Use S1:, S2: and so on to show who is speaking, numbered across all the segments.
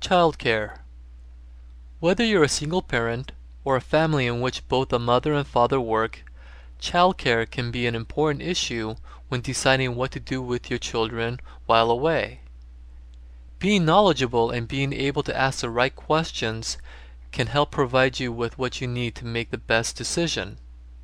S1: Childcare. Whether you're a single parent or a family in which both the mother and father work, childcare can be an important issue when deciding what to do with your children while away. Being knowledgeable and being able to ask the right questions can help provide you with what you need to make the best decision.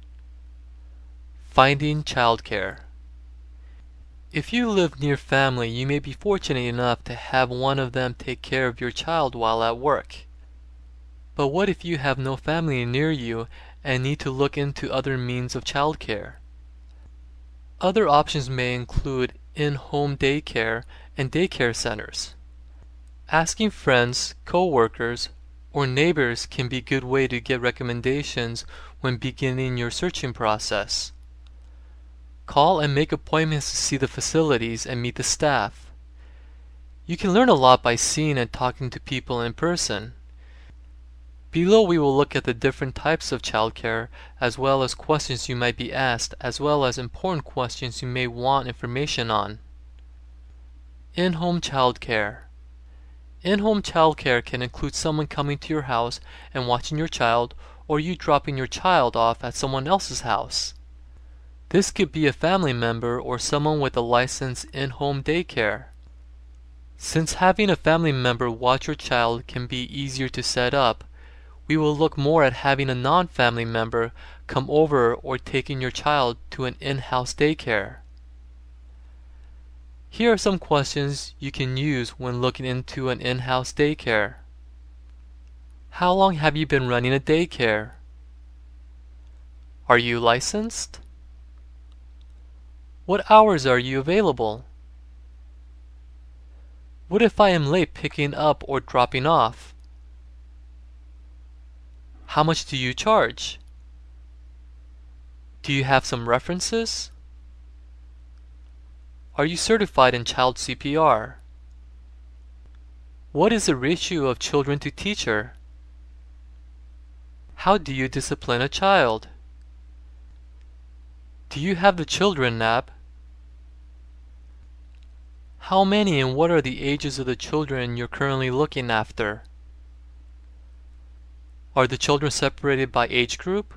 S1: Finding childcare. If you live near family, you may be fortunate enough to have one of them take care of your child while at work. But what if you have no family near you and need to look into other means of childcare? Other options may include in-home daycare and daycare centers. Asking friends, co-workers, or neighbors can be a good way to get recommendations when beginning your searching process. Call and make appointments to see the facilities and meet the staff. You can learn a lot by seeing and talking to people in person. Below we will look at the different types of childcare as well as questions you might be asked as well as important questions you may want information on. In-home childcare. In-home childcare can include someone coming to your house and watching your child or you dropping your child off at someone else's house. This could be a family member or someone with a licensed in-home daycare. Since having a family member watch your child can be easier to set up, we will look more at having a non-family member come over or taking your child to an in-house daycare. Here are some questions you can use when looking into an in-house daycare. How long have you been running a daycare? Are you licensed? What hours are you available? What if I am late picking up or dropping off? How much do you charge? Do you have some references? Are you certified in child CPR? What is the ratio of children to teacher? How do you discipline a child? Do you have the children app? How many and what are the ages of the children you're currently looking after? Are the children separated by age group?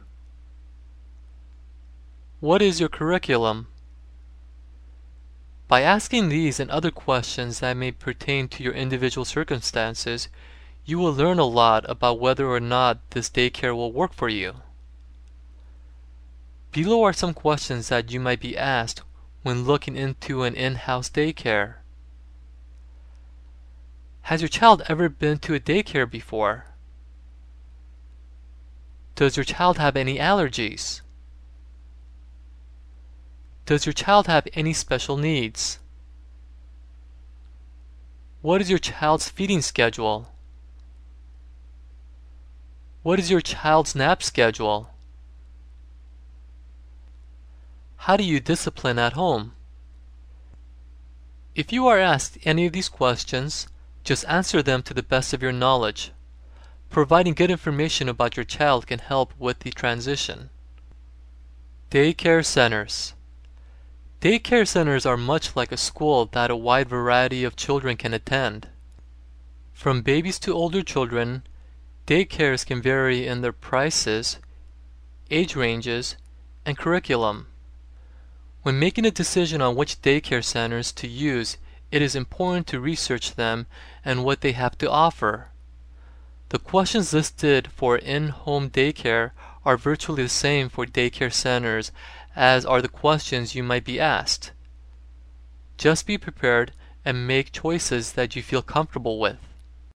S1: What is your curriculum? By asking these and other questions that may pertain to your individual circumstances, you will learn a lot about whether or not this daycare will work for you. Below are some questions that you might be asked when looking into an in-house daycare. Has your child ever been to a daycare before? Does your child have any allergies? Does your child have any special needs? What is your child's feeding schedule? What is your child's nap schedule? How do you discipline at home? If you are asked any of these questions, just answer them to the best of your knowledge. Providing good information about your child can help with the transition. Daycare centers. Daycare centers are much like a school that a wide variety of children can attend. From babies to older children, daycares can vary in their prices, age ranges, and curriculum. When making a decision on which daycare centers to use, it is important to research them and what they have to offer. The questions listed for in-home daycare are virtually the same for daycare centers as are the questions you might be asked. Just be prepared and make choices that you feel comfortable with.